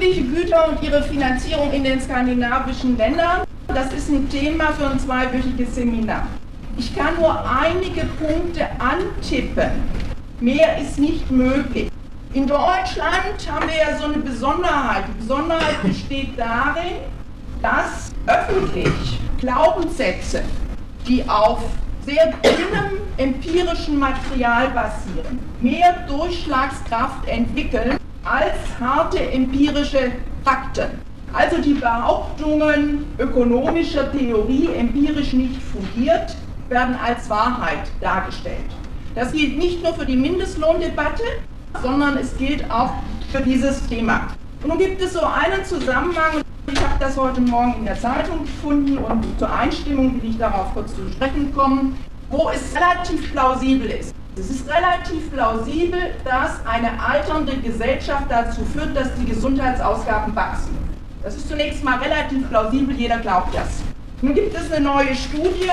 öffentliche Güter und ihre Finanzierung in den skandinavischen Ländern, das ist ein Thema für ein zweiwöchiges Seminar. Ich kann nur einige Punkte antippen. Mehr ist nicht möglich. In Deutschland haben wir ja so eine Besonderheit. Die Besonderheit besteht darin, dass öffentlich Glaubenssätze, die auf sehr dünnem empirischen Material basieren, mehr Durchschlagskraft entwickeln als harte empirische Fakten. Also die Behauptungen ökonomischer Theorie, empirisch nicht fundiert, werden als Wahrheit dargestellt. Das gilt nicht nur für die Mindestlohndebatte, sondern es gilt auch für dieses Thema. Und nun gibt es so einen Zusammenhang, ich habe das heute Morgen in der Zeitung gefunden und zur Einstimmung will ich darauf kurz zu sprechen kommen, wo es relativ plausibel ist. Es ist relativ plausibel, dass eine alternde Gesellschaft dazu führt, dass die Gesundheitsausgaben wachsen. Das ist zunächst mal relativ plausibel, jeder glaubt das. Nun gibt es eine neue Studie,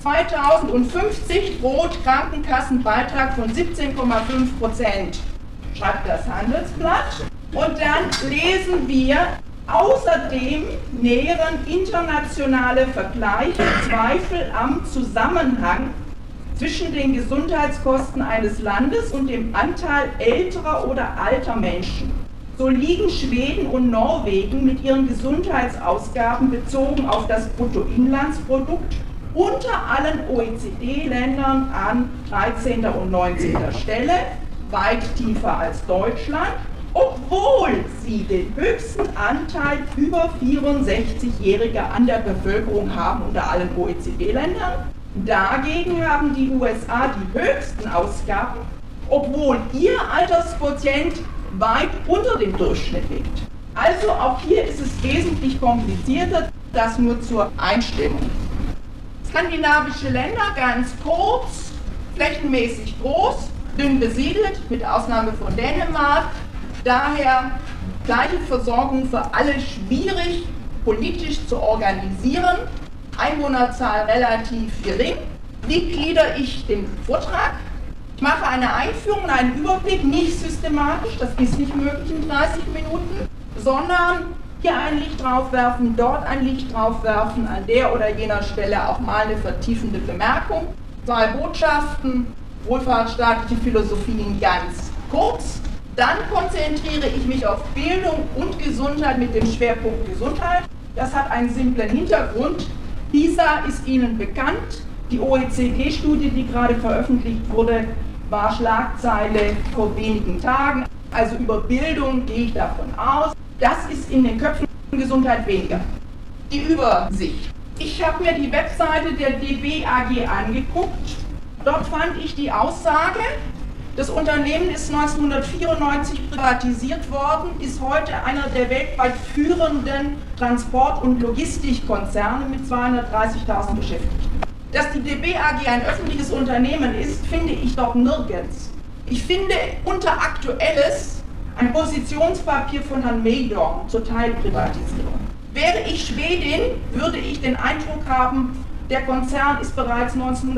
2050 droht Krankenkassenbeitrag von 17,5%, schreibt das Handelsblatt. Und dann lesen wir, außerdem nähren internationale Vergleiche Zweifel am Zusammenhang zwischen den Gesundheitskosten eines Landes und dem Anteil älterer oder alter Menschen. So liegen Schweden und Norwegen mit ihren Gesundheitsausgaben bezogen auf das Bruttoinlandsprodukt unter allen OECD-Ländern an 13. und 19. Stelle, weit tiefer als Deutschland, obwohl sie den höchsten Anteil über 64-Jährige an der Bevölkerung haben unter allen OECD-Ländern. Dagegen haben die USA die höchsten Ausgaben, obwohl ihr Altersquotient weit unter dem Durchschnitt liegt. Also auch hier ist es wesentlich komplizierter, das nur zur Einstimmung. Skandinavische Länder, ganz kurz, flächenmäßig groß, dünn besiedelt, mit Ausnahme von Dänemark. Daher gleiche Versorgung für alle schwierig politisch zu organisieren. Einwohnerzahl relativ gering. Wie gliedere ich den Vortrag? Ich mache eine Einführung, einen Überblick, nicht systematisch, das ist nicht möglich in 30 Minuten, sondern hier ein Licht draufwerfen, dort ein Licht draufwerfen, an der oder jener Stelle auch mal eine vertiefende Bemerkung. 2 Botschaften, wohlfahrtsstaatliche Philosophien ganz kurz. Dann konzentriere ich mich auf Bildung und Gesundheit mit dem Schwerpunkt Gesundheit. Das hat einen simplen Hintergrund. PISA ist Ihnen bekannt. Die OECD-Studie, die gerade veröffentlicht wurde, war Schlagzeile vor wenigen Tagen. Also über Bildung gehe ich davon aus. Das ist in den Köpfen Gesundheit weniger. Die Übersicht. Ich habe mir die Webseite der DB AG angeguckt. Dort fand ich die Aussage, das Unternehmen ist 1994 privatisiert worden, ist heute einer der weltweit führenden Transport- und Logistikkonzerne mit 230.000 Beschäftigten. Dass die DB AG ein öffentliches Unternehmen ist, finde ich dort nirgends. Ich finde unter Aktuelles ein Positionspapier von Herrn Maydorn zur Teilprivatisierung. Wäre ich Schwedin, würde ich den Eindruck haben, der Konzern ist bereits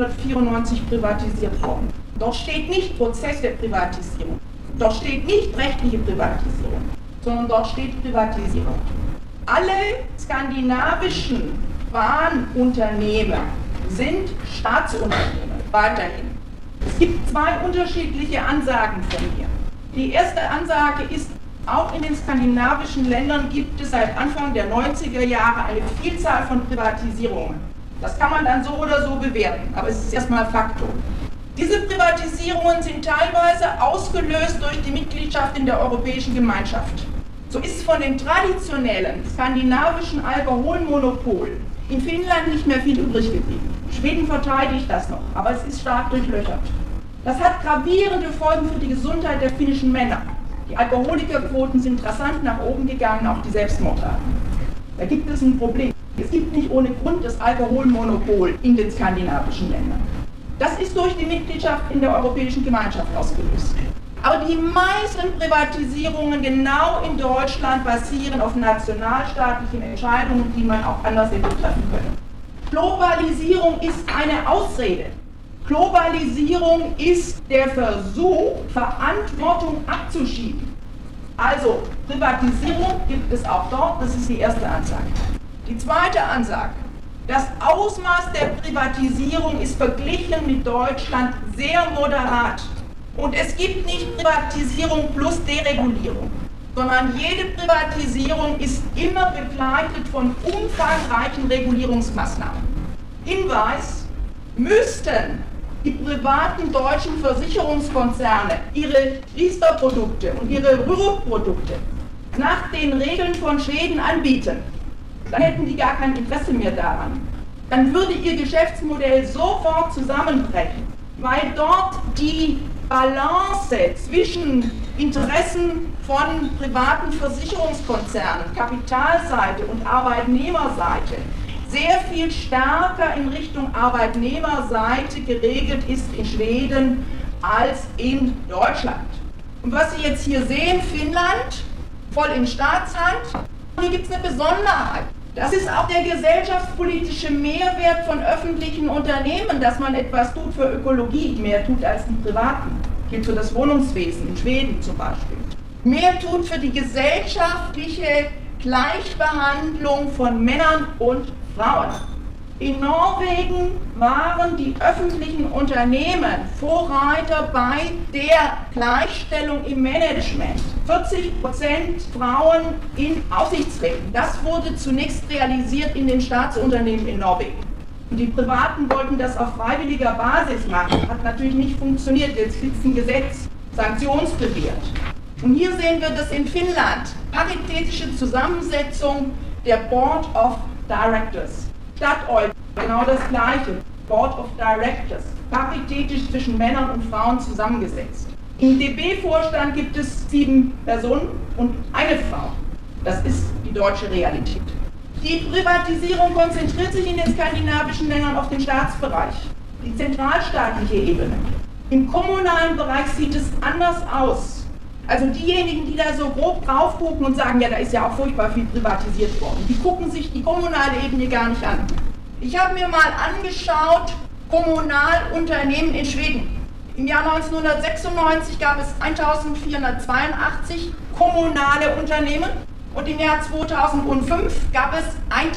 1994 privatisiert worden. Dort steht nicht Prozess der Privatisierung, dort steht nicht rechtliche Privatisierung, sondern dort steht Privatisierung. Alle skandinavischen Bahnunternehmen sind Staatsunternehmen, weiterhin. Es gibt 2 unterschiedliche Ansagen von mir. Die erste Ansage ist, auch in den skandinavischen Ländern gibt es seit Anfang der 90er Jahre eine Vielzahl von Privatisierungen. Das kann man dann so oder so bewerten, aber es ist erstmal Faktum. Diese Privatisierungen sind teilweise ausgelöst durch die Mitgliedschaft in der Europäischen Gemeinschaft. So ist von dem traditionellen skandinavischen Alkoholmonopol in Finnland nicht mehr viel übrig geblieben. Schweden verteidigt das noch, aber es ist stark durchlöchert. Das hat gravierende Folgen für die Gesundheit der finnischen Männer. Die Alkoholikerquoten sind rasant nach oben gegangen, auch die Selbstmordraten. Da gibt es ein Problem. Es gibt nicht ohne Grund das Alkoholmonopol in den skandinavischen Ländern. Das ist durch die Mitgliedschaft in der Europäischen Gemeinschaft ausgelöst. Aber die meisten Privatisierungen genau in Deutschland basieren auf nationalstaatlichen Entscheidungen, die man auch anders hätte treffen können. Globalisierung ist eine Ausrede. Globalisierung ist der Versuch, Verantwortung abzuschieben. Also Privatisierung gibt es auch dort, das ist die erste Ansage. Die zweite Ansage: Das Ausmaß der Privatisierung ist verglichen mit Deutschland sehr moderat. Und es gibt nicht Privatisierung plus Deregulierung, sondern jede Privatisierung ist immer begleitet von umfangreichen Regulierungsmaßnahmen. Hinweis: Müssten die privaten deutschen Versicherungskonzerne ihre Riester-Produkte und ihre Rürup-Produkte nach den Regeln von Schweden anbieten, dann hätten die gar kein Interesse mehr daran. Dann würde ihr Geschäftsmodell sofort zusammenbrechen, weil dort die Balance zwischen Interessen von privaten Versicherungskonzernen, Kapitalseite und Arbeitnehmerseite sehr viel stärker in Richtung Arbeitnehmerseite geregelt ist in Schweden als in Deutschland. Und was Sie jetzt hier sehen, Finnland, voll in Staatshand, hier gibt es eine Besonderheit. Das ist auch der gesellschaftspolitische Mehrwert von öffentlichen Unternehmen, dass man etwas tut für Ökologie, mehr tut als die Privaten. Gilt für das Wohnungswesen in Schweden zum Beispiel. Mehr tut für die gesellschaftliche Gleichbehandlung von Männern und Frauen. In Norwegen waren die öffentlichen Unternehmen Vorreiter bei der Gleichstellung im Management. 40% Frauen in Aufsichtsräten. Das wurde zunächst realisiert in den Staatsunternehmen in Norwegen. Und die Privaten wollten das auf freiwilliger Basis machen. Hat natürlich nicht funktioniert. Jetzt gibt es ein Gesetz, sanktionsbewehrt. Und hier sehen wir das in Finnland. Paritätische Zusammensetzung der Board of Directors. Statoil, genau das Gleiche. Board of Directors. Paritätisch zwischen Männern und Frauen zusammengesetzt. Im DB-Vorstand gibt es 7 Personen und eine Frau. Das ist die deutsche Realität. Die Privatisierung konzentriert sich in den skandinavischen Ländern auf den Staatsbereich, die zentralstaatliche Ebene. Im kommunalen Bereich sieht es anders aus. Also diejenigen, die da so grob drauf gucken und sagen, ja, da ist ja auch furchtbar viel privatisiert worden, die gucken sich die kommunale Ebene gar nicht an. Ich habe mir mal angeschaut, Kommunalunternehmen in Schweden. Im Jahr 1996 gab es 1482 kommunale Unternehmen und im Jahr 2005 gab es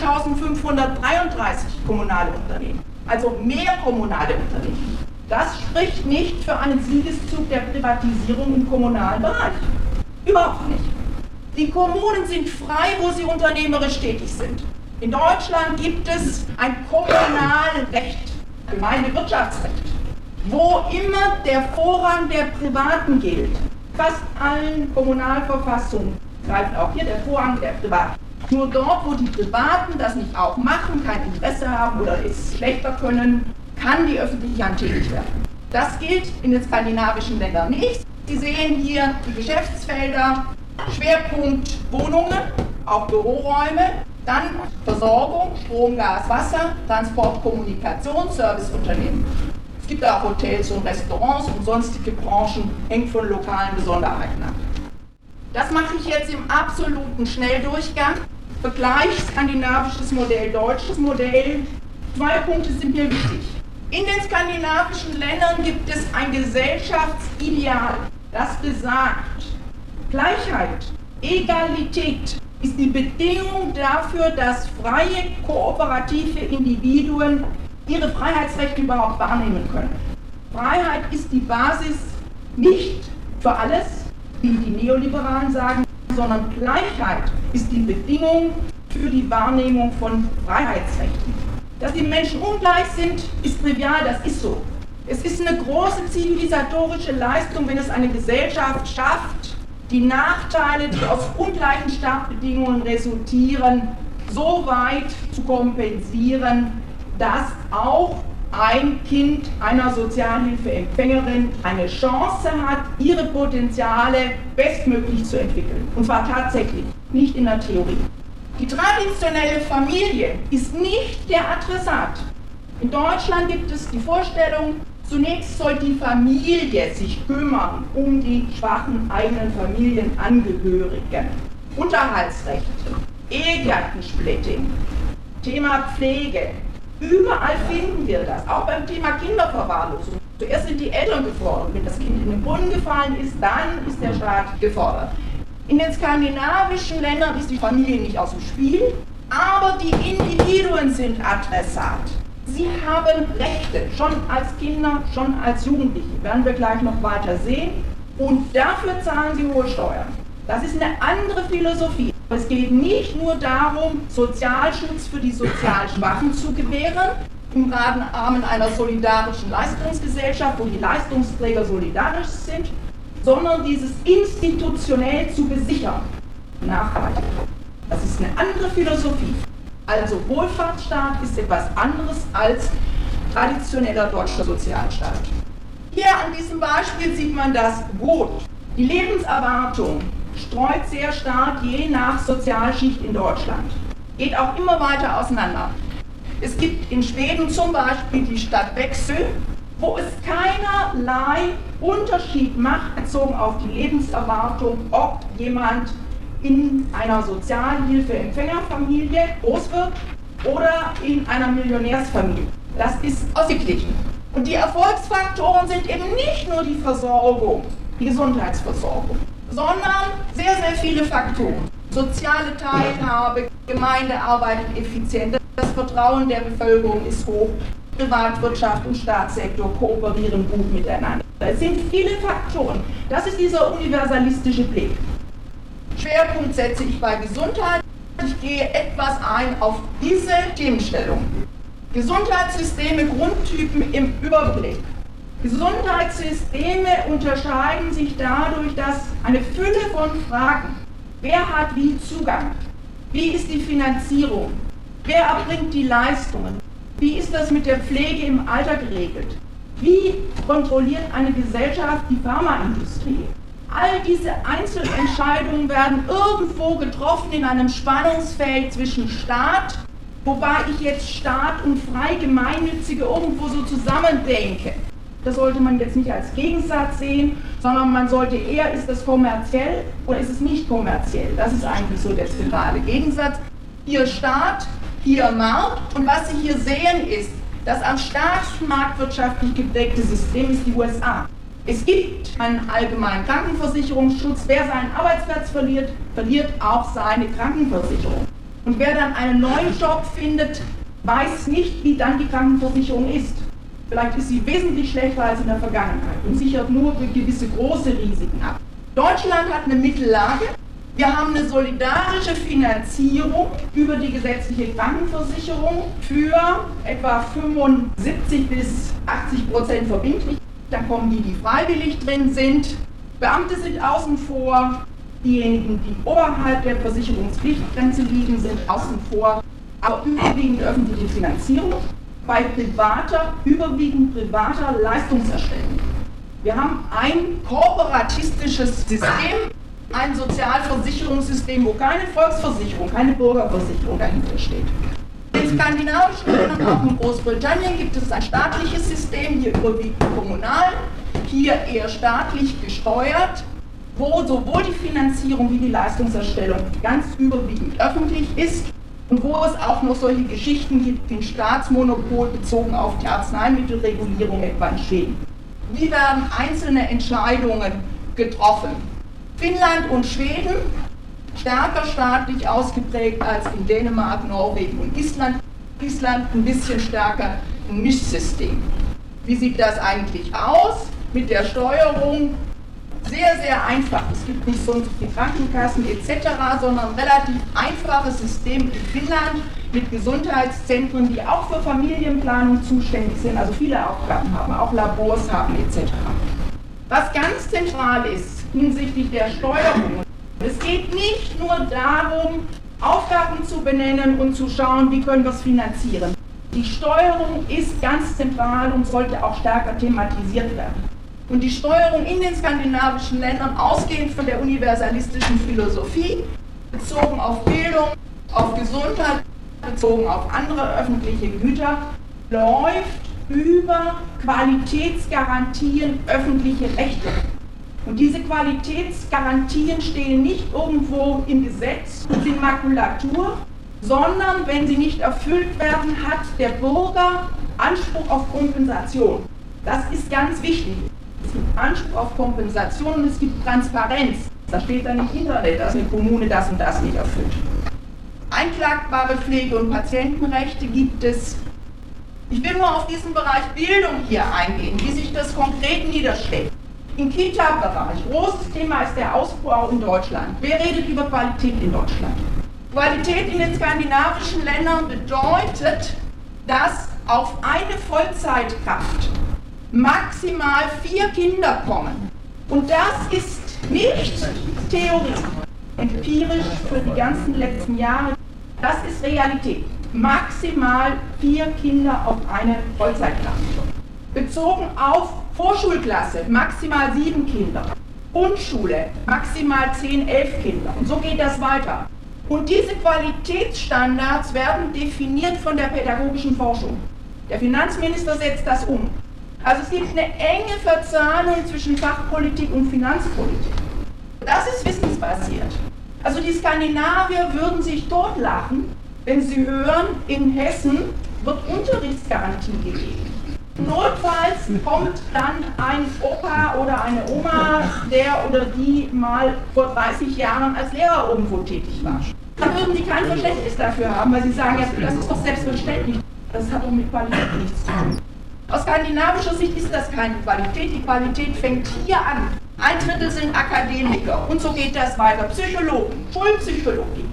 1533 kommunale Unternehmen. Also mehr kommunale Unternehmen. Das spricht nicht für einen Siegeszug der Privatisierung im kommunalen Bereich. Überhaupt nicht. Die Kommunen sind frei, wo sie unternehmerisch tätig sind. In Deutschland gibt es ein Kommunalrecht, Gemeindewirtschaftsrecht, wo immer der Vorrang der Privaten gilt. Fast allen Kommunalverfassungen greift auch hier der Vorrang der Privaten. Nur dort, wo die Privaten das nicht auch machen, kein Interesse haben oder es schlechter können, kann die öffentliche Hand tätig werden. Das gilt in den skandinavischen Ländern nicht. Sie sehen hier die Geschäftsfelder, Schwerpunkt Wohnungen, auch Büroräume, dann Versorgung, Strom, Gas, Wasser, Transport, Kommunikation, Serviceunternehmen. Es gibt auch Hotels und Restaurants und sonstige Branchen, hängt von lokalen Besonderheiten ab. Das mache ich jetzt im absoluten Schnelldurchgang. Vergleich skandinavisches Modell, deutsches Modell. 2 Punkte sind mir wichtig. In den skandinavischen Ländern gibt es ein Gesellschaftsideal, das besagt, Gleichheit, Egalität ist die Bedingung dafür, dass freie, kooperative Individuen ihre Freiheitsrechte überhaupt wahrnehmen können. Freiheit ist die Basis nicht für alles, wie die Neoliberalen sagen, sondern Gleichheit ist die Bedingung für die Wahrnehmung von Freiheitsrechten. Dass die Menschen ungleich sind, ist trivial, das ist so. Es ist eine große zivilisatorische Leistung, wenn es eine Gesellschaft schafft, die Nachteile, die aus ungleichen Startbedingungen resultieren, so weit zu kompensieren, dass auch ein Kind einer Sozialhilfeempfängerin eine Chance hat, ihre Potenziale bestmöglich zu entwickeln. Und zwar tatsächlich, nicht in der Theorie. Die traditionelle Familie ist nicht der Adressat. In Deutschland gibt es die Vorstellung, zunächst soll die Familie sich kümmern um die schwachen eigenen Familienangehörigen. Unterhaltsrecht, Ehegattensplitting, Thema Pflege. Überall finden wir das, auch beim Thema Kinderverwahrlosung. Zuerst sind die Eltern gefordert. Wenn das Kind in den Brunnen gefallen ist, dann ist der Staat gefordert. In den skandinavischen Ländern ist die Familie nicht aus dem Spiel, aber die Individuen sind Adressat. Sie haben Rechte, schon als Kinder, schon als Jugendliche, werden wir gleich noch weiter sehen. Und dafür zahlen sie hohe Steuern. Das ist eine andere Philosophie. Es geht nicht nur darum, Sozialschutz für die sozial Schwachen zu gewähren, im Rahmen einer solidarischen Leistungsgesellschaft, wo die Leistungsträger solidarisch sind, sondern dieses institutionell zu besichern, nachhaltig. Das ist eine andere Philosophie. Also Wohlfahrtsstaat ist etwas anderes als traditioneller deutscher Sozialstaat. Hier an diesem Beispiel sieht man das Gut. Die Lebenserwartung streut sehr stark je nach Sozialschicht in Deutschland. Geht auch immer weiter auseinander. Es gibt in Schweden zum Beispiel die Stadt Växjö, wo es keinerlei Unterschied macht, bezogen auf die Lebenserwartung, ob jemand in einer Sozialhilfeempfängerfamilie groß wird oder in einer Millionärsfamilie. Das ist ausgeglichen. Und die Erfolgsfaktoren sind eben nicht nur die Versorgung, die Gesundheitsversorgung, sondern sehr, sehr viele Faktoren. Soziale Teilhabe, Gemeinde arbeitet effizient, das Vertrauen der Bevölkerung ist hoch, Privatwirtschaft und Staatssektor kooperieren gut miteinander. Es sind viele Faktoren. Das ist dieser universalistische Blick. Schwerpunkt setze ich bei Gesundheit. Ich gehe etwas ein auf diese Themenstellung. Gesundheitssysteme, Grundtypen im Überblick. Gesundheitssysteme unterscheiden sich dadurch, dass eine Fülle von Fragen, wer hat wie Zugang, wie ist die Finanzierung, wer erbringt die Leistungen, wie ist das mit der Pflege im Alter geregelt, wie kontrolliert eine Gesellschaft die Pharmaindustrie. All diese Einzelentscheidungen werden irgendwo getroffen in einem Spannungsfeld zwischen Staat, wobei ich jetzt Staat und frei Gemeinnützige irgendwo so zusammendenke. Das sollte man jetzt nicht als Gegensatz sehen, sondern man sollte eher, ist das kommerziell oder ist es nicht kommerziell? Das ist eigentlich so der zentrale Gegensatz. Hier Staat, hier Markt, und was Sie hier sehen ist, das am stärksten marktwirtschaftlich geprägte System ist die USA. Es gibt einen allgemeinen Krankenversicherungsschutz. Wer seinen Arbeitsplatz verliert, verliert auch seine Krankenversicherung. Und wer dann einen neuen Job findet, weiß nicht, wie dann die Krankenversicherung ist. Vielleicht ist sie wesentlich schlechter als in der Vergangenheit und sichert nur gewisse große Risiken ab. Deutschland hat eine Mittellage. Wir haben eine solidarische Finanzierung über die gesetzliche Krankenversicherung für etwa 75 bis 80% verbindlich. Dann kommen die, die freiwillig drin sind. Beamte sind außen vor. Diejenigen, die oberhalb der Versicherungspflichtgrenze liegen, sind außen vor. Aber überwiegend öffentliche Finanzierung. Bei überwiegend privater Leistungserstellung. Wir haben ein kooperatistisches System, ein Sozialversicherungssystem, wo keine Volksversicherung, keine Bürgerversicherung dahinter steht. In skandinavischen Ländern, auch in Großbritannien, gibt es ein staatliches System, hier überwiegend kommunal, hier eher staatlich gesteuert, wo sowohl die Finanzierung wie die Leistungserstellung ganz überwiegend öffentlich ist. Und wo es auch noch solche Geschichten gibt wie ein Staatsmonopol bezogen auf die Arzneimittelregulierung etwa in Schweden. Wie werden einzelne Entscheidungen getroffen? Finnland und Schweden stärker staatlich ausgeprägt als in Dänemark, Norwegen und Island. Island ein bisschen stärker ein Mischsystem. Wie sieht das eigentlich aus mit der Steuerung? Sehr, sehr einfach. Es gibt nicht so viele Krankenkassen etc., sondern ein relativ einfaches System in Finnland mit Gesundheitszentren, die auch für Familienplanung zuständig sind, also viele Aufgaben haben, auch Labors haben etc. Was ganz zentral ist hinsichtlich der Steuerung, es geht nicht nur darum, Aufgaben zu benennen und zu schauen, wie können wir es finanzieren. Die Steuerung ist ganz zentral und sollte auch stärker thematisiert werden. Und die Steuerung in den skandinavischen Ländern, ausgehend von der universalistischen Philosophie, bezogen auf Bildung, auf Gesundheit, bezogen auf andere öffentliche Güter, läuft über Qualitätsgarantien öffentliche Rechte. Und diese Qualitätsgarantien stehen nicht irgendwo im Gesetz und sind Makulatur, sondern wenn sie nicht erfüllt werden, hat der Bürger Anspruch auf Kompensation. Das ist ganz wichtig. Es gibt Anspruch auf Kompensation und es gibt Transparenz. Da steht dann im Internet, dass eine Kommune das und das nicht erfüllt. Einklagbare Pflege- und Patientenrechte gibt es. Ich will nur auf diesen Bereich Bildung hier eingehen, wie sich das konkret niederschlägt. Im Kita-Bereich, großes Thema ist der Ausbau in Deutschland. Wer redet über Qualität in Deutschland? Qualität in den skandinavischen Ländern bedeutet, dass auf eine Vollzeitkraft maximal 4 Kinder kommen. Und das ist nicht Theorie, empirisch für die ganzen letzten Jahre. Das ist Realität. Maximal 4 Kinder auf eine Vollzeitkraft. Bezogen auf Vorschulklasse, maximal 7 Kinder. Grundschule, maximal 10, 11 Kinder. Und so geht das weiter. Und diese Qualitätsstandards werden definiert von der pädagogischen Forschung. Der Finanzminister setzt das um. Also es gibt eine enge Verzahnung zwischen Fachpolitik und Finanzpolitik. Das ist wissensbasiert. Also die Skandinavier würden sich totlachen, wenn sie hören, in Hessen wird Unterrichtsgarantie gegeben. Notfalls kommt dann ein Opa oder eine Oma, der oder die mal vor 30 Jahren als Lehrer irgendwo tätig war. Da würden sie kein Verständnis dafür haben, weil sie sagen, ja, das ist doch selbstverständlich. Das hat doch mit Qualität nichts zu tun. Aus skandinavischer Sicht ist das keine Qualität. Die Qualität fängt hier an. 1/3 sind Akademiker und so geht das weiter. Psychologen, Schulpsychologie.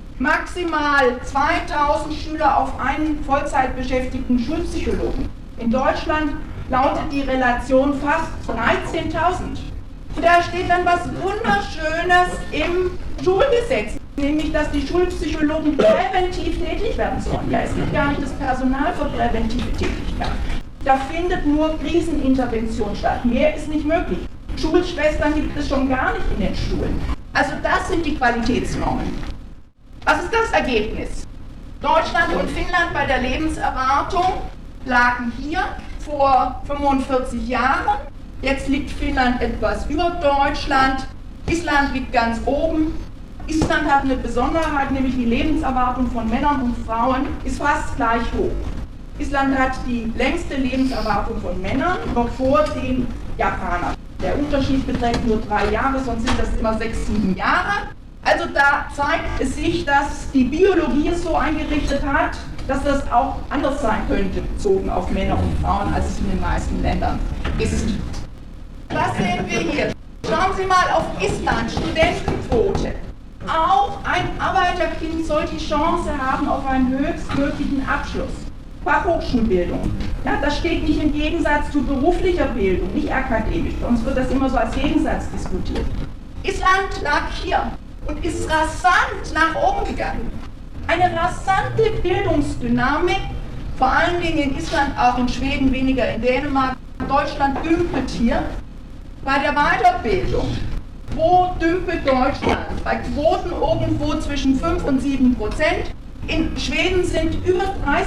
Maximal 2000 Schüler auf einen Vollzeitbeschäftigten Schulpsychologen. In Deutschland lautet die Relation fast 13.000. Und da steht dann was Wunderschönes im Schulgesetz, nämlich, dass die Schulpsychologen präventiv tätig werden sollen. Ja, es gibt gar nicht das Personal für präventive Tätigkeit. Da findet nur Krisenintervention statt. Mehr ist nicht möglich. Schulschwestern gibt es schon gar nicht in den Schulen. Also das sind die Qualitätsnormen. Was ist das Ergebnis? Deutschland und Finnland bei der Lebenserwartung lagen hier vor 45 Jahren. Jetzt liegt Finnland etwas über Deutschland. Island liegt ganz oben. Island hat eine Besonderheit, nämlich die Lebenserwartung von Männern und Frauen ist fast gleich hoch. Island hat die längste Lebenserwartung von Männern, noch vor den Japanern. Der Unterschied beträgt nur 3 Jahre, sonst sind das immer 6, 7 Jahre. Also da zeigt es sich, dass die Biologie es so eingerichtet hat, dass das auch anders sein könnte, bezogen auf Männer und Frauen, als es in den meisten Ländern ist. Was sehen wir hier? Schauen Sie mal auf Island, Studentenquote. Auch ein Arbeiterkind soll die Chance haben auf einen höchstmöglichen Abschluss. Fachhochschulbildung. Ja, das steht nicht im Gegensatz zu beruflicher Bildung, nicht akademisch. Bei uns wird das immer so als Gegensatz diskutiert. Island lag hier und ist rasant nach oben gegangen. Eine rasante Bildungsdynamik, vor allen Dingen in Island, auch in Schweden, weniger in Dänemark. Deutschland dümpelt hier. Bei der Weiterbildung, wo dümpelt Deutschland? Bei Quoten irgendwo zwischen 5 und 7%. In Schweden sind über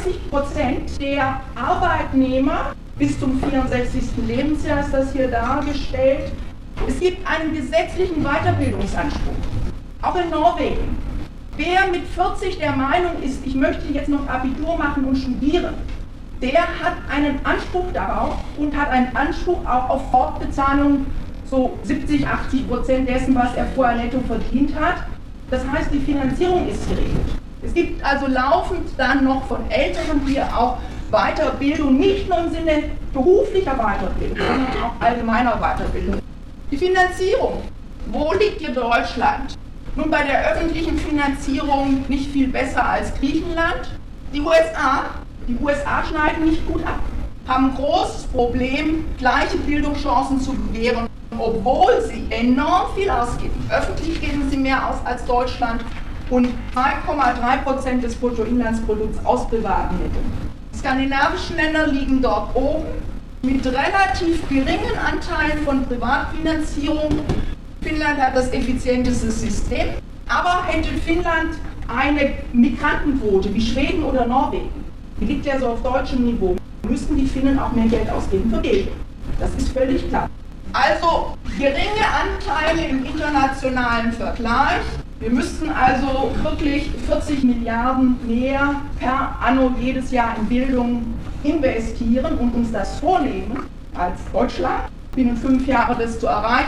30% der Arbeitnehmer bis zum 64. Lebensjahr, ist das hier dargestellt. Es gibt einen gesetzlichen Weiterbildungsanspruch, auch in Norwegen. Wer mit 40 der Meinung ist, ich möchte jetzt noch Abitur machen und studieren, der hat einen Anspruch darauf und hat einen Anspruch auch auf Fortbezahlung, so 70-80% dessen, was er vorher netto verdient hat. Das heißt, die Finanzierung ist geregelt. Es gibt also laufend dann noch von Älteren hier auch Weiterbildung, nicht nur im Sinne beruflicher Weiterbildung, sondern auch allgemeiner Weiterbildung. Die Finanzierung. Wo liegt hier Deutschland? Nun, bei der öffentlichen Finanzierung nicht viel besser als Griechenland. Die USA schneiden nicht gut ab, haben ein großes Problem, gleiche Bildungschancen zu gewähren, obwohl sie enorm viel ausgeben. Öffentlich geben sie mehr aus als Deutschland und 2,3% des Bruttoinlandsprodukts aus privaten Mitteln. Die skandinavischen Länder liegen dort oben mit relativ geringen Anteilen von Privatfinanzierung. Finnland hat das effizienteste System, aber hätte Finnland eine Migrantenquote wie Schweden oder Norwegen, die liegt ja so auf deutschem Niveau, müssten die Finnen auch mehr Geld ausgeben für Bildung. Das ist völlig klar. Also geringe Anteile im internationalen Vergleich. Wir müssten also wirklich 40 Milliarden mehr per anno jedes Jahr in Bildung investieren und uns das vornehmen, als Deutschland binnen 5 Jahren das zu erreichen.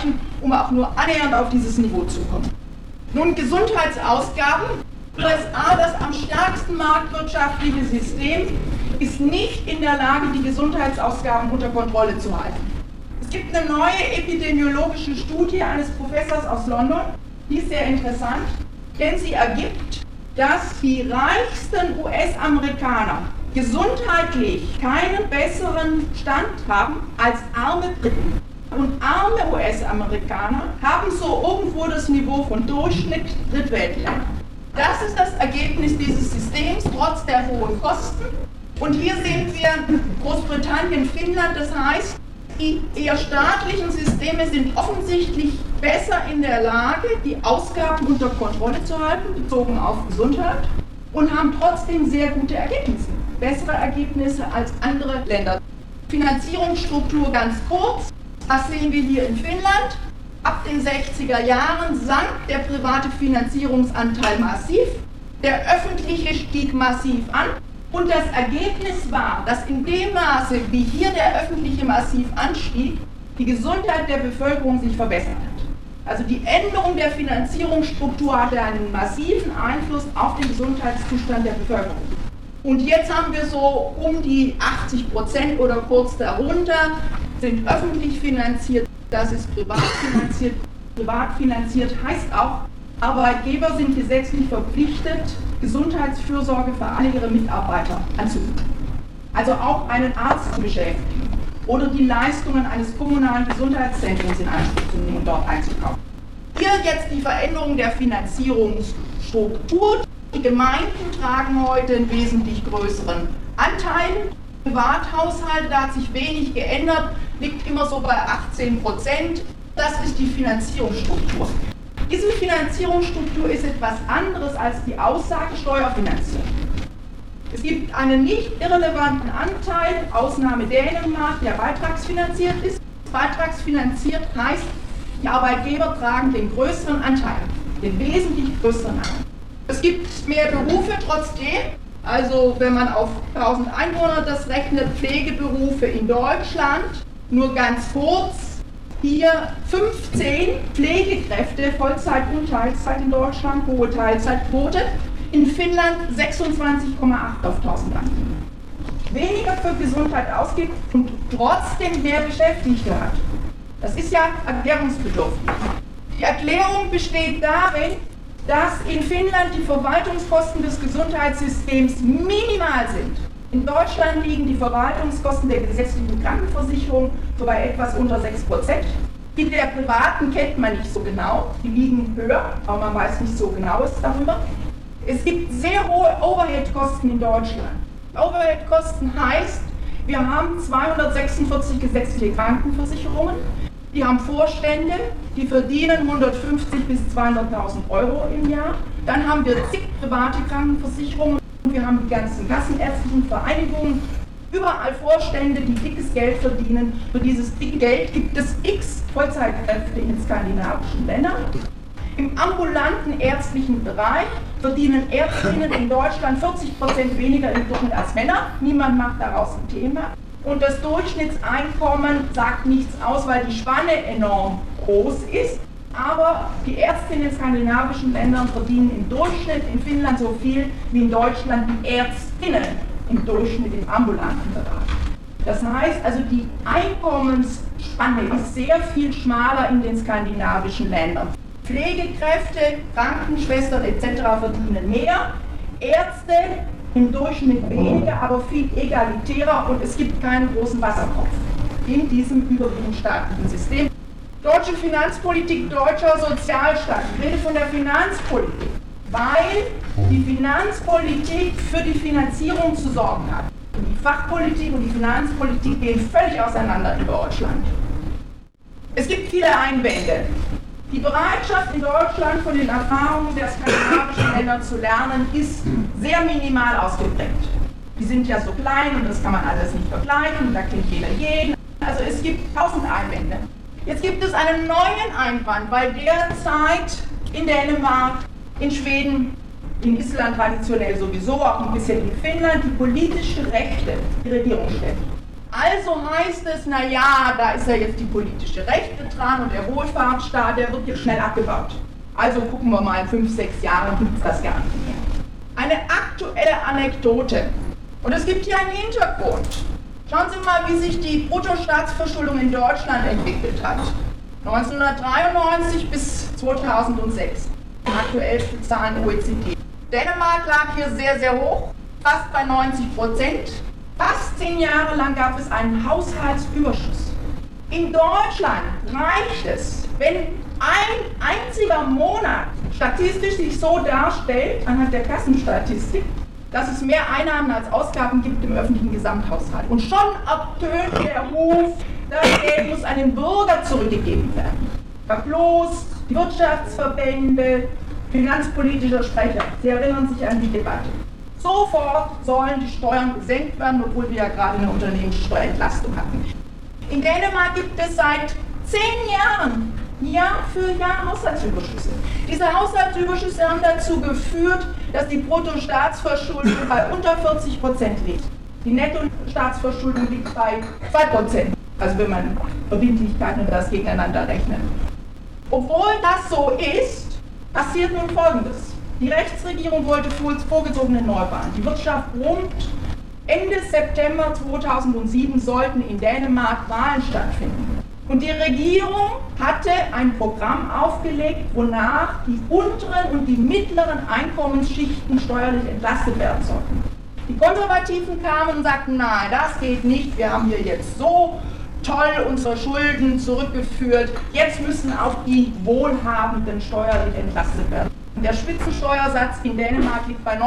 um auch nur annähernd auf dieses Niveau zu kommen. Nun, Gesundheitsausgaben. USA, das am stärksten marktwirtschaftliche System, ist nicht in der Lage, die Gesundheitsausgaben unter Kontrolle zu halten. Es gibt eine neue epidemiologische Studie eines Professors aus London, die ist sehr interessant, denn sie ergibt, dass die reichsten US-Amerikaner gesundheitlich keinen besseren Stand haben als arme Briten. Und arme US-Amerikaner haben so irgendwo das Niveau von Durchschnitt Drittweltländer. Das ist das Ergebnis dieses Systems, trotz der hohen Kosten. Und hier sehen wir Großbritannien, Finnland, das heißt, die eher staatlichen Systeme sind offensichtlich besser in der Lage, die Ausgaben unter Kontrolle zu halten, bezogen auf Gesundheit, und haben trotzdem sehr gute Ergebnisse, bessere Ergebnisse als andere Länder. Finanzierungsstruktur ganz kurz, das sehen wir hier in Finnland. Ab den 60er Jahren sank der private Finanzierungsanteil massiv, der öffentliche stieg massiv an und das Ergebnis war, dass in dem Maße, wie hier der öffentliche massiv anstieg, die Gesundheit der Bevölkerung sich verbessert hat. Also die Änderung der Finanzierungsstruktur hatte einen massiven Einfluss auf den Gesundheitszustand der Bevölkerung. Und jetzt haben wir so um die 80% oder kurz darunter, sind öffentlich finanziert. Das ist privat finanziert. Privat finanziert heißt auch, Arbeitgeber sind gesetzlich verpflichtet, Gesundheitsfürsorge für alle ihre Mitarbeiter anzubieten. Also auch einen Arzt zu beschäftigen oder die Leistungen eines kommunalen Gesundheitszentrums in Anspruch zu nehmen und dort einzukaufen. Hier jetzt die Veränderung der Finanzierungsstruktur. Die Gemeinden tragen heute einen wesentlich größeren Anteil. Privathaushalte, da hat sich wenig geändert, liegt immer so bei 18%. Das ist die Finanzierungsstruktur. Diese Finanzierungsstruktur ist etwas anderes als die Aussage Steuerfinanzierung. Es gibt einen nicht irrelevanten Anteil, Ausnahme Dänemark, der beitragsfinanziert ist. Beitragsfinanziert heißt, die Arbeitgeber tragen den größeren Anteil, den wesentlich größeren Anteil. Es gibt mehr Berufe trotzdem. Also wenn man auf 1000 Einwohner das rechnet, Pflegeberufe in Deutschland, nur ganz kurz, hier 15 Pflegekräfte, Vollzeit und Teilzeit in Deutschland, hohe Teilzeitquote, in Finnland 26,8 auf 1000 Einwohner. Weniger für Gesundheit ausgibt und trotzdem mehr Beschäftigte hat. Das ist ja erklärungsbedürftig. Die Erklärung besteht darin, dass in Finnland die Verwaltungskosten des Gesundheitssystems minimal sind. In Deutschland liegen die Verwaltungskosten der gesetzlichen Krankenversicherung so bei etwas unter 6%. Die der privaten kennt man nicht so genau, die liegen höher, aber man weiß nicht so genaues darüber. Es gibt sehr hohe Overhead-Kosten in Deutschland. Overhead-Kosten heißt, wir haben 246 gesetzliche Krankenversicherungen. Die haben Vorstände, die verdienen 150.000 bis 200.000 Euro im Jahr. Dann haben wir zig private Krankenversicherungen. Wir haben die ganzen kassenärztlichen Vereinigungen. Überall Vorstände, die dickes Geld verdienen. Für dieses dicke Geld gibt es x Vollzeitkräfte in skandinavischen Ländern. Im ambulanten ärztlichen Bereich verdienen Ärztinnen in Deutschland 40% weniger im Durchschnitt als Männer. Niemand macht daraus ein Thema. Und das Durchschnittseinkommen sagt nichts aus, weil die Spanne enorm groß ist. Aber die Ärztinnen in skandinavischen Ländern verdienen im Durchschnitt in Finnland so viel wie in Deutschland die Ärztinnen im Durchschnitt im ambulanten Bereich. Das heißt also, die Einkommensspanne ist sehr viel schmaler in den skandinavischen Ländern. Pflegekräfte, Krankenschwestern etc. verdienen mehr, Ärzte im Durchschnitt weniger, aber viel egalitärer und es gibt keinen großen Wasserkopf in diesem überwiegend staatlichen System. Deutsche Finanzpolitik, deutscher Sozialstaat. Ich rede von der Finanzpolitik, weil die Finanzpolitik für die Finanzierung zu sorgen hat. Die Fachpolitik und die Finanzpolitik gehen völlig auseinander in Deutschland. Es gibt viele Einwände. Die Bereitschaft in Deutschland von den Erfahrungen der skandinavischen Länder zu lernen, ist sehr minimal ausgeprägt. Die sind ja so klein und das kann man alles nicht vergleichen, da kennt jeder jeden. Also es gibt 1000 Einwände. Jetzt gibt es einen neuen Einwand, weil derzeit in Dänemark, in Schweden, in Island traditionell sowieso, auch ein bisschen in Finnland, die politische Rechte die Regierung stellt. Also heißt es, naja, da ist ja jetzt die politische Rechte dran und der Wohlfahrtsstaat, der wird jetzt schnell abgebaut. Also gucken wir mal, in 5, 6 Jahren gibt es das gar nicht mehr. Eine aktuelle Anekdote. Und es gibt hier einen Hintergrund. Schauen Sie mal, wie sich die Bruttostaatsverschuldung in Deutschland entwickelt hat. 1993 bis 2006. Aktuellste Zahlen OECD. Dänemark lag hier sehr, sehr hoch, fast bei 90%. Fast 10 Jahre lang gab es einen Haushaltsüberschuss. In Deutschland reicht es, wenn ein einziger Monat statistisch sich so darstellt, anhand der Kassenstatistik, dass es mehr Einnahmen als Ausgaben gibt im öffentlichen Gesamthaushalt. Und schon ertönt der Ruf, das Geld muss an den Bürger zurückgegeben werden. Bloß die Wirtschaftsverbände, finanzpolitischer Sprecher, Sie erinnern sich an die Debatte. Sofort sollen die Steuern gesenkt werden, obwohl wir ja gerade eine Unternehmenssteuerentlastung hatten. In Dänemark gibt es seit 10 Jahren Jahr für Jahr Haushaltsüberschüsse. Diese Haushaltsüberschüsse haben dazu geführt, dass die Bruttostaatsverschuldung bei unter 40% liegt. Die Nettostaatsverschuldung liegt bei 2%, also wenn man Verbindlichkeiten und das gegeneinander rechnet. Obwohl das so ist, passiert nun Folgendes. Die Rechtsregierung wollte vorgezogene Neuwahlen. Die Wirtschaft brummt. Ende September 2007 sollten in Dänemark Wahlen stattfinden. Und die Regierung hatte ein Programm aufgelegt, wonach die unteren und die mittleren Einkommensschichten steuerlich entlastet werden sollten. Die Konservativen kamen und sagten, nein, das geht nicht, wir haben hier jetzt so toll unsere Schulden zurückgeführt, jetzt müssen auch die Wohlhabenden steuerlich entlastet werden. Der Spitzensteuersatz in Dänemark liegt bei 59%.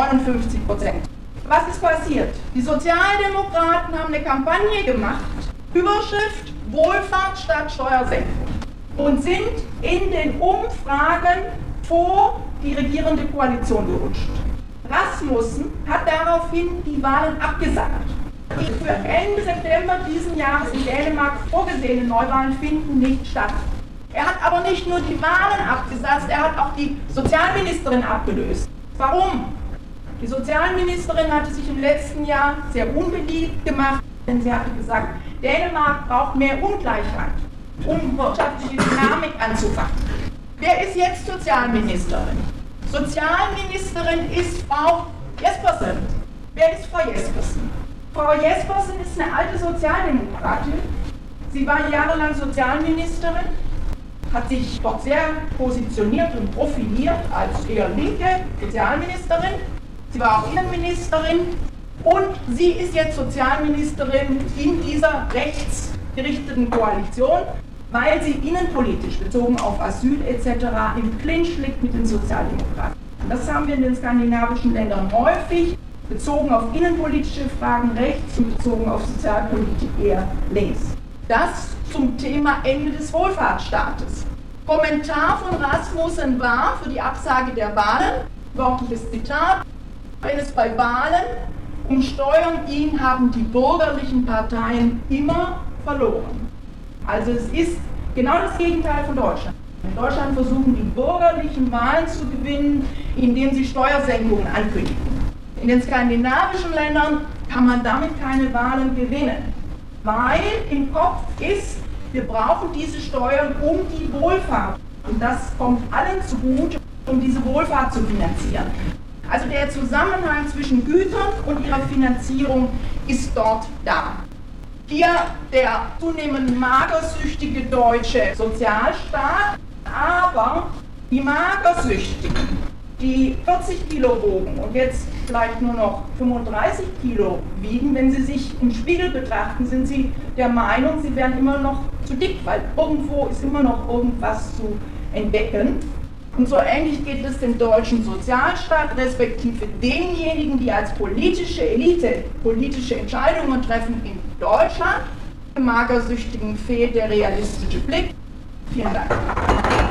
Was ist passiert? Die Sozialdemokraten haben eine Kampagne gemacht, Überschrift Wohlfahrt statt Steuersenkung, und sind in den Umfragen vor die regierende Koalition gerutscht. Rasmussen hat daraufhin die Wahlen abgesagt. Die für Ende September diesen Jahres in Dänemark vorgesehene Neuwahlen finden nicht statt. Er hat aber nicht nur die Wahlen abgesagt, er hat auch die Sozialministerin abgelöst. Warum? Die Sozialministerin hatte sich im letzten Jahr sehr unbeliebt gemacht, denn sie hatte gesagt, Dänemark braucht mehr Ungleichheit, um wirtschaftliche Dynamik anzufachen. Wer ist jetzt Sozialministerin? Sozialministerin ist Frau Jespersen. Wer ist Frau Jespersen? Frau Jespersen ist eine alte Sozialdemokratin. Sie war jahrelang Sozialministerin, hat sich dort sehr positioniert und profiliert als eher linke Sozialministerin. Sie war auch Innenministerin und sie ist jetzt Sozialministerin in dieser rechtsgerichteten Koalition, weil sie innenpolitisch bezogen auf Asyl etc. im Clinch liegt mit den Sozialdemokraten. Das haben wir in den skandinavischen Ländern häufig, bezogen auf innenpolitische Fragen rechts und bezogen auf Sozialpolitik eher links. Das zum Thema Ende des Wohlfahrtsstaates. Kommentar von Rasmussen war für die Absage der Wahlen, wörtliches Zitat, wenn es bei Wahlen um Steuern ging, haben die bürgerlichen Parteien immer verloren. Also es ist genau das Gegenteil von Deutschland. In Deutschland versuchen die bürgerlichen Wahlen zu gewinnen, indem sie Steuersenkungen ankündigen. In den skandinavischen Ländern kann man damit keine Wahlen gewinnen, weil im Kopf ist, wir brauchen diese Steuern um die Wohlfahrt. Und das kommt allen zugute, um diese Wohlfahrt zu finanzieren. Also der Zusammenhang zwischen Gütern und ihrer Finanzierung ist dort da. Hier der zunehmend magersüchtige deutsche Sozialstaat, aber die Magersüchtigen, die 40 Kilo wogen und jetzt vielleicht nur noch 35 Kilo wiegen, wenn sie sich im Spiegel betrachten, sind sie der Meinung, sie wären immer noch zu dick, weil irgendwo ist immer noch irgendwas zu entdecken. Und so ähnlich geht es dem deutschen Sozialstaat, respektive denjenigen, die als politische Elite politische Entscheidungen treffen in Deutschland. Dem magersüchtigen fehlt der realistische Blick. Vielen Dank.